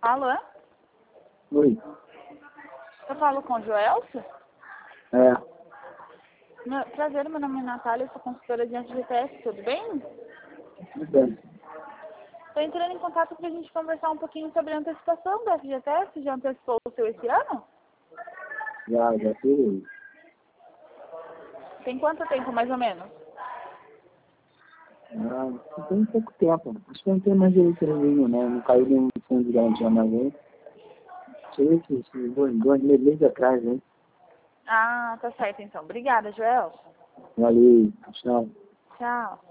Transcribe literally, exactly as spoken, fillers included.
Alô? Oi. Eu falo com o Joelcio? É. Meu, prazer, meu nome é Natália, eu sou consultora de F G T S, tudo bem? Tudo bem. Estou entrando em contato para a gente conversar um pouquinho sobre a antecipação da F G T S. Já antecipou o seu esse ano? Já, já fiz. Tem quanto tempo, mais ou menos? Ah, tem pouco tempo. Acho que não tem mais direito nenhum, né? Não caiu nenhum fundo de garantia mais, hein? Sei que dois, dois meses atrás, hein? Ah, tá certo então. Obrigada, Joelcio. Valeu. Tchau. Tchau.